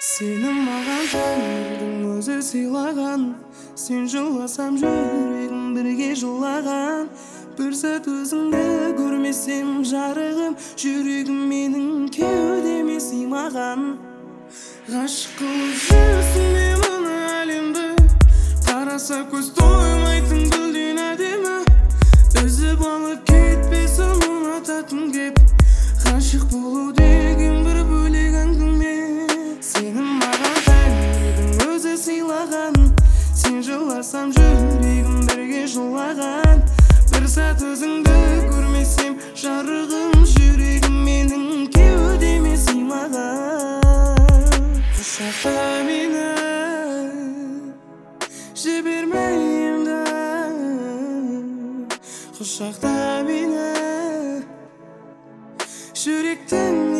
Сені маған тәңірдің өзі сыйлаған, сен жыласам жүрегім бірге жылаған. Бір сәт өзіңді көрмесем жарығым, жүрегім менің кеудеме сыймаған. Ғашық қылып жүрсің бе мына әлемді, қараса көз тоймайтын гүлден әдемі. Үзіп алып кетпесін ұнататын кеп, ғашық болу деген бір бөлек әңгіме. Сені маған тәңірдің өзі сыйлаған, сен жыласам жүрегім бірге жылаған. Бір сәт өзіңді көрмесем жарығым, жүрегім менің кеудеме сыймаған. Құшақта мені, жіберме енді, құшақта мені, жүректің